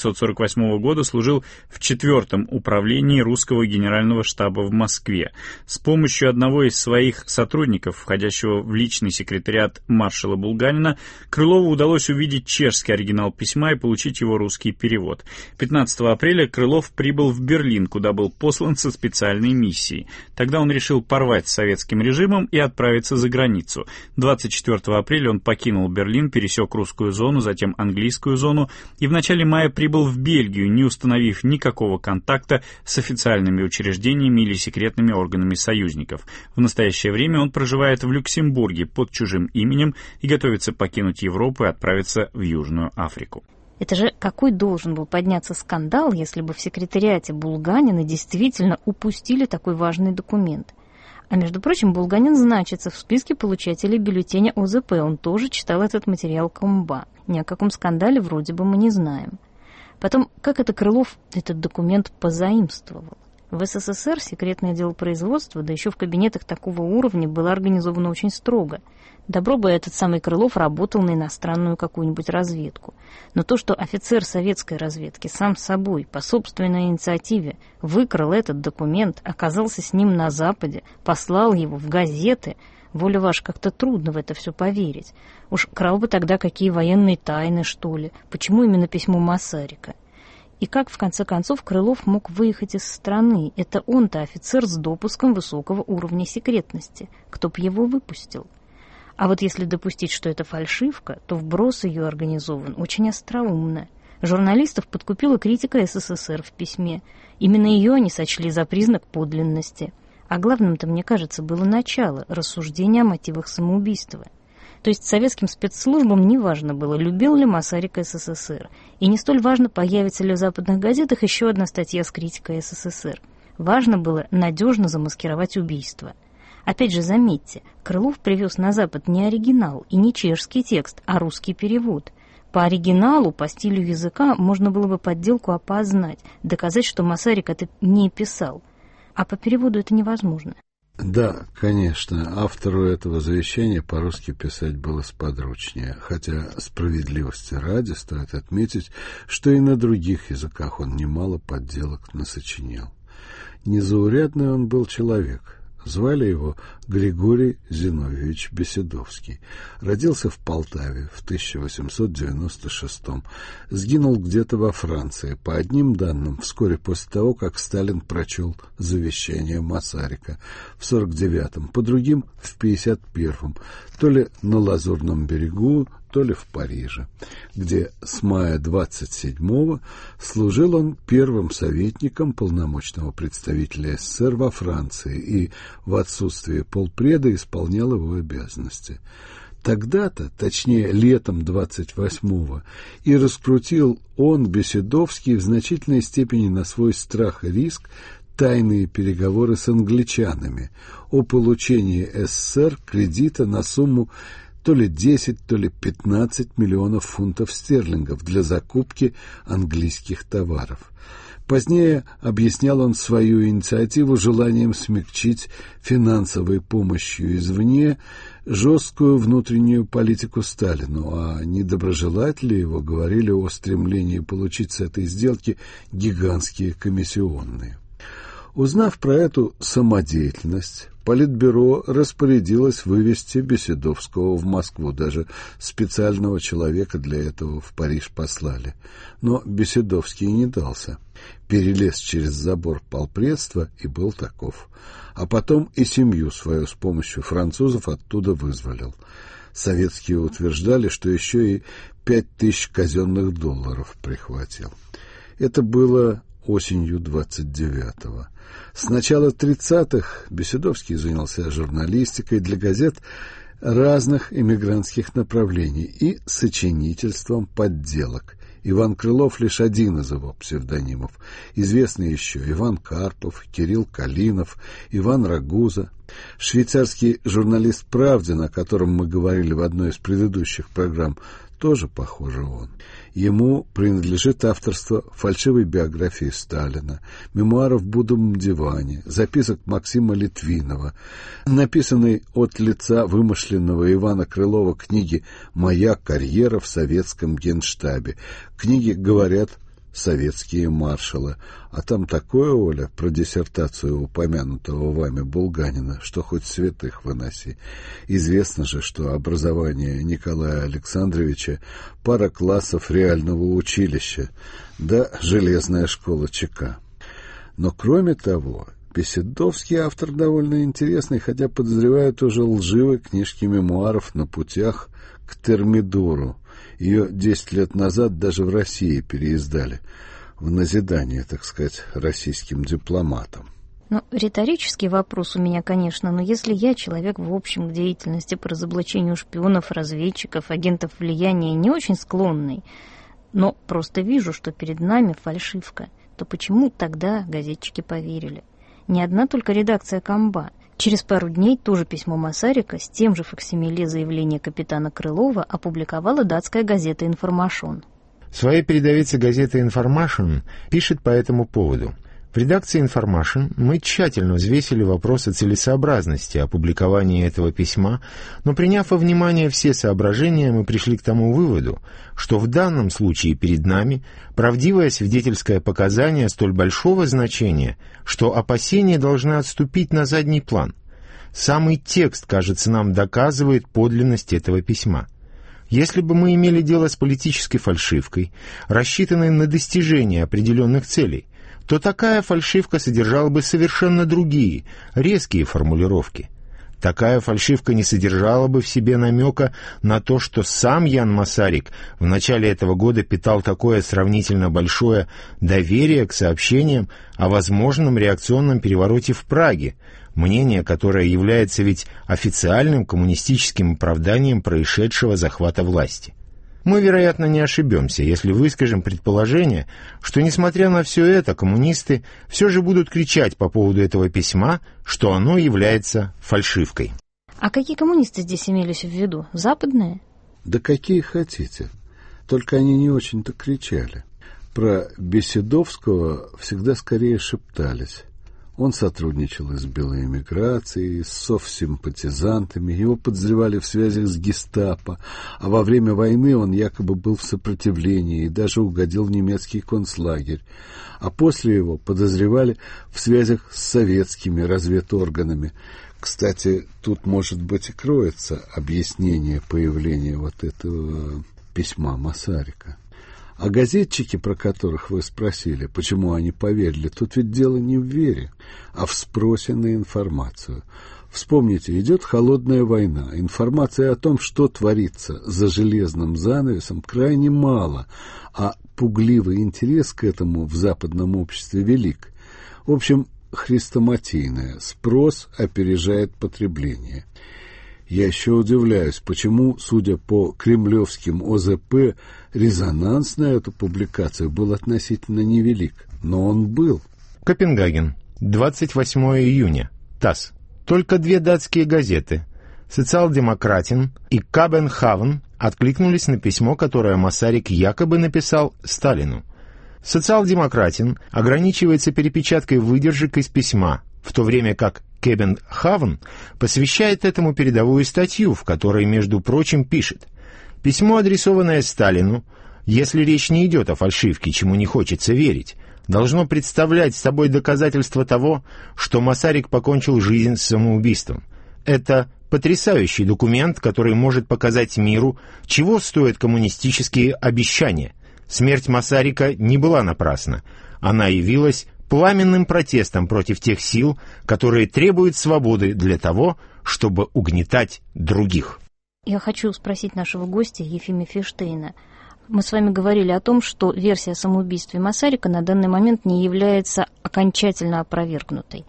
1948 года служил в 4-м управлении русского генерального штаба в Москве. С помощью одного из своих сотрудников, входящего в личный секретариат маршала Булганина, Крылову удалось увидеть чешский оригинал письма и получить его русский перевод. 15 апреля Крылов прибыл в Берлин, куда был послан со специальной миссией. Тогда он решил порвать с советским режимом и отправиться за границу. 24 апреля он покинул Берлин, пересек русскую зону, затем английскую зону и в начале мая прибыл в Бельгию, не установив никакого контакта с официальными учреждениями или секретными органами союзников. В настоящее время он проживает в Люксембурге под чужим именем и готовится покинуть Европу и отправиться в Южную Африку. Это же какой должен был подняться скандал, если бы в секретариате Булганина действительно упустили такой важный документ? А между прочим, Булганин значится в списке получателей бюллетеня ОЗП. Он тоже читал этот материал «Камба». Ни о каком скандале вроде бы мы не знаем. Потом, как это Крылов этот документ позаимствовал? В СССР секретное дело производства, да еще в кабинетах такого уровня, было организовано очень строго. Добро бы этот самый Крылов работал на иностранную какую-нибудь разведку. Но то, что офицер советской разведки сам собой, по собственной инициативе, выкрал этот документ, оказался с ним на Западе, послал его в газеты, воля ваша, как-то трудно в это все поверить. Уж крал бы тогда какие военные тайны, что ли? Почему именно письмо Масарика? И как, в конце концов, Крылов мог выехать из страны? Это он-то офицер с допуском высокого уровня секретности. Кто б его выпустил? А вот если допустить, что это фальшивка, то вброс ее организован очень остроумно. Журналистов подкупила критика СССР в письме. Именно ее они сочли за признак подлинности. А главным-то, мне кажется, было начало рассуждения о мотивах самоубийства. То есть советским спецслужбам не важно было, любил ли Масарик СССР. И не столь важно, появится ли в западных газетах еще одна статья с критикой СССР. Важно было надежно замаскировать убийство. Опять же, заметьте, Крылов привез на Запад не оригинал и не чешский текст, а русский перевод. По оригиналу, по стилю языка можно было бы подделку опознать, доказать, что Масарик это не писал. А по переводу это невозможно. Да, конечно, автору этого завещания по-русски писать было сподручнее, хотя справедливости ради стоит отметить, что и на других языках он немало подделок насочинял. Незаурядный он был человек. Звали его Григорий Зиновьевич Беседовский. Родился в Полтаве в 1896-м. Сгинул где-то во Франции, по одним данным, вскоре после того, как Сталин прочел завещание Масарика в 49-м, по другим — в 51-м, то ли на Лазурном берегу, то ли в Париже, где с мая 27-го служил он первым советником полномочного представителя СССР во Франции и в отсутствие полпреда исполнял его обязанности. Тогда-то, точнее летом 28-го, и раскрутил он, Беседовский, в значительной степени на свой страх и риск тайные переговоры с англичанами о получении СССР кредита на сумму то ли 10, то ли 15 миллионов фунтов стерлингов для закупки английских товаров. Позднее объяснял он свою инициативу желанием смягчить финансовой помощью извне жесткую внутреннюю политику Сталину, а недоброжелатели его говорили о стремлении получить с этой сделки гигантские комиссионные. Узнав про эту самодеятельность, Политбюро распорядилось вывести Беседовского в Москву. Даже специального человека для этого в Париж послали. Но Беседовский не дался. Перелез через забор полпредства и был таков. А потом и семью свою с помощью французов оттуда вызволил. Советские утверждали, что еще и 5000 казенных долларов прихватил. Это было осенью 29-го. С начала 30-х Беседовский занялся журналистикой для газет разных эмигрантских направлений и сочинительством подделок. Иван Крылов лишь один из его псевдонимов. Известны еще Иван Карпов, Кирилл Калинов, Иван Рагуза. Швейцарский журналист «Правдин», о котором мы говорили в одной из предыдущих программ, тоже, похоже, он. Ему принадлежит авторство фальшивой биографии Сталина, мемуаров в будущем диване, записок Максима Литвинова, написанной от лица вымышленного Ивана Крылова книги «Моя карьера в советском генштабе». Книги, говорят, советские маршалы. А там такое, Оля, про диссертацию упомянутого вами Булганина, что хоть святых выноси. Известно же, что образование Николая Александровича — пара классов реального училища, да железная школа ЧК. Но кроме того, Беседовский автор довольно интересный, хотя, подозреваю, тоже лживой книжки мемуаров «На путях к Термидору». Ее 10 лет назад даже в России переиздали, в назидание, так сказать, российским дипломатам. Ну, риторический вопрос у меня, конечно, но если я человек в общем к деятельности по разоблачению шпионов, разведчиков, агентов влияния не очень склонный, но просто вижу, что перед нами фальшивка, то почему тогда газетчики поверили? Не одна только редакция «Камба». Через пару дней тоже письмо Масарика с тем же факсимиле заявления капитана Крылова опубликовала датская газета «Информашон». В своей передовице газета «Информашон» пишет по этому поводу. В редакции «Информашн» мы тщательно взвесили вопрос о целесообразности опубликования этого письма, но, приняв во внимание все соображения, мы пришли к тому выводу, что в данном случае перед нами правдивое свидетельское показание столь большого значения, что опасения должны отступить на задний план. Самый текст, кажется, нам доказывает подлинность этого письма. Если бы мы имели дело с политической фальшивкой, рассчитанной на достижение определенных целей, то такая фальшивка содержала бы совершенно другие, резкие формулировки. Такая фальшивка не содержала бы в себе намека на то, что сам Ян Масарик в начале этого года питал такое сравнительно большое доверие к сообщениям о возможном реакционном перевороте в Праге, мнение, которое является ведь официальным коммунистическим оправданием происшедшего захвата власти. Мы, вероятно, не ошибемся, если выскажем предположение, что, несмотря на все это, коммунисты все же будут кричать по поводу этого письма, что оно является фальшивкой. А какие коммунисты здесь имелись в виду? Западные? Да какие хотите. Только они не очень-то кричали. Про Беседовского всегда скорее шептались. Он сотрудничал и с белой эмиграцией, и с совсимпатизантами, его подозревали в связях с гестапо, а во время войны он якобы был в сопротивлении и даже угодил в немецкий концлагерь, а после его подозревали в связях с советскими разведорганами. Кстати, тут, может быть, и кроется объяснение появления вот этого письма Масарика. А газетчики, про которых вы спросили, почему они поверили, тут ведь дело не в вере, а в спросе на информацию. Вспомните, идет холодная война. Информации о том, что творится за железным занавесом, крайне мало, а пугливый интерес к этому в западном обществе велик. В общем, хрестоматийное. Спрос опережает потребление. Я еще удивляюсь, почему, судя по кремлевским ОЗП, резонанс на эту публикацию был относительно невелик. Но он был. Копенгаген, 28 июня. ТАСС. Только две датские газеты «Социал-демократин» и «Кабенхавен» откликнулись на письмо, которое Масарик якобы написал Сталину. «Социал-демократин» ограничивается перепечаткой выдержек из письма, в то время как Кебенхавен посвящает этому передовую статью, в которой, между прочим, пишет: «Письмо, адресованное Сталину, если речь не идет о фальшивке, чему не хочется верить, должно представлять собой доказательство того, что Масарик покончил жизнь самоубийством. Это потрясающий документ, который может показать миру, чего стоят коммунистические обещания. Смерть Масарика не была напрасна. Она явилась пламенным протестом против тех сил, которые требуют свободы для того, чтобы угнетать других». Я хочу спросить нашего гостя Ефима Фейштейна. Мы с вами говорили о том, что версия о самоубийстве Масарика на данный момент не является окончательно опровергнутой.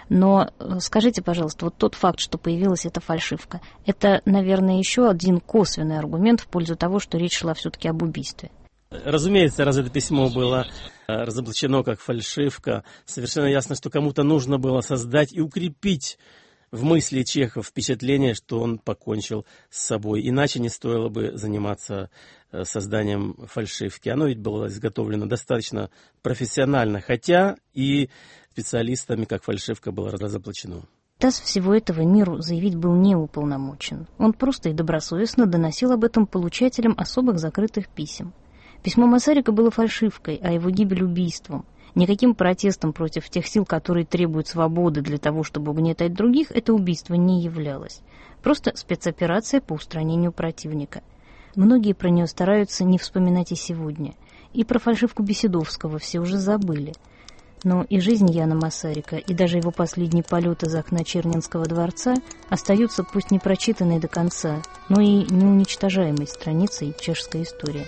Но скажите, пожалуйста, вот тот факт, что появилась эта фальшивка, это, наверное, еще один косвенный аргумент в пользу того, что речь шла все-таки об убийстве. Разумеется, раз это письмо было разоблачено как фальшивка, совершенно ясно, что кому-то нужно было создать и укрепить в мысли Чехова впечатление, что он покончил с собой. Иначе не стоило бы заниматься созданием фальшивки. Оно ведь было изготовлено достаточно профессионально, хотя и специалистами как фальшивка было разоблачено. ТАСС всего этого миру заявить был не уполномочен. Он просто и добросовестно доносил об этом получателям особых закрытых писем. Письмо Масарика было фальшивкой, а его гибель убийством. Никаким протестом против тех сил, которые требуют свободы для того, чтобы угнетать других, это убийство не являлось. Просто спецоперация по устранению противника. Многие про нее стараются не вспоминать и сегодня. И про фальшивку Беседовского все уже забыли. Но и жизнь Яна Масарика, и даже его последний полет из окна Черненского дворца остаются пусть не прочитанной до конца, но и неуничтожаемой страницей чешской истории.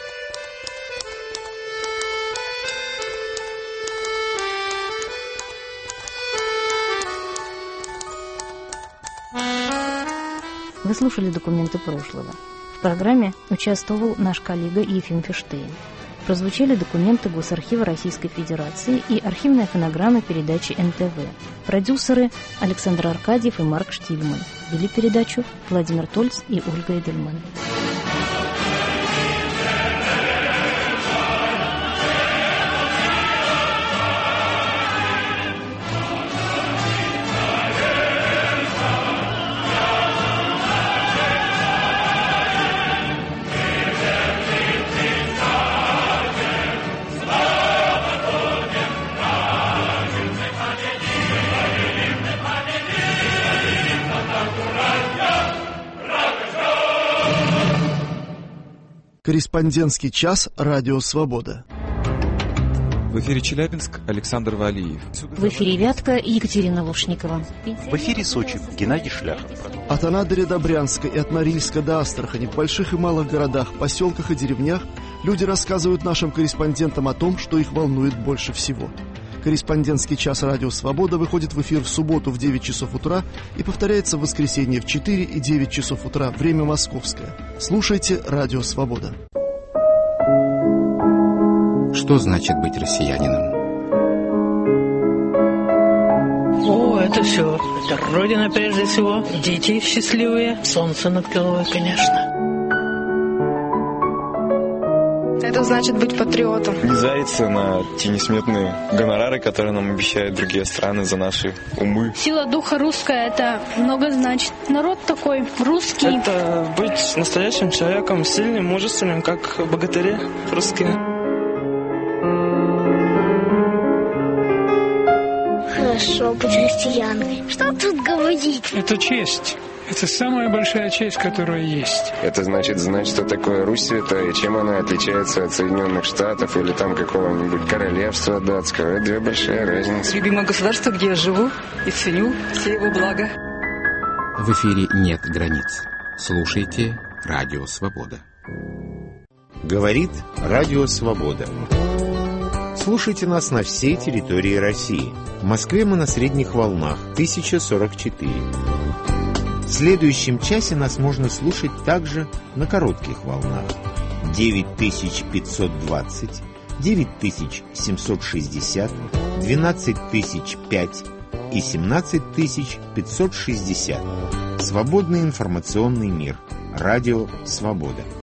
Вы слушали «Документы прошлого». В программе участвовал наш коллега Ефим Фиштейн. Прозвучали документы Госархива Российской Федерации и архивная фонограмма передачи НТВ. Продюсеры Александр Аркадьев и Марк Штильман. Вели передачу Владимир Тольц и Ольга Эдельман. Корреспондентский час «Радио Свобода». В эфире Челябинск, Александр Валиев. В эфире Вятка, Екатерина Лушникова. В эфире Сочи, Геннадий Шляхов. От Анадыря до Брянска и от Норильска до Астрахани, в больших и малых городах, поселках и деревнях люди рассказывают нашим корреспондентам о том, что их волнует больше всего. Корреспондентский час «Радио Свобода» выходит в эфир в субботу в 9 часов утра и повторяется в воскресенье в 4 и 9 часов утра, время московское. Слушайте «Радио Свобода». Что значит быть россиянином? О, это все. Это Родина прежде всего. Дети счастливые. Солнце над головой, конечно. Это значит быть патриотом. Не зариться на те несметные гонорары, которые нам обещают другие страны за наши умы. Сила духа русская, это много значит. Народ такой русский. Это быть настоящим человеком, сильным, мужественным, как богатыри русские. Хорошо быть россиянкой. Что тут говорить? Это честь. Это самая большая честь, которая есть. Это значит знать, что такое Русь святая, и чем она отличается от Соединенных Штатов или там какого-нибудь королевства датского. Это две большие разницы. Любимое государство, где я живу и ценю все его блага. В эфире нет границ. Слушайте «Радио Свобода». Говорит «Радио Свобода». Слушайте нас на всей территории России. В Москве мы на средних волнах 1044. В следующем часе нас можно слушать также на коротких волнах 9520, 9760, 12005 и 17560. Свободный информационный мир. Радио Свобода.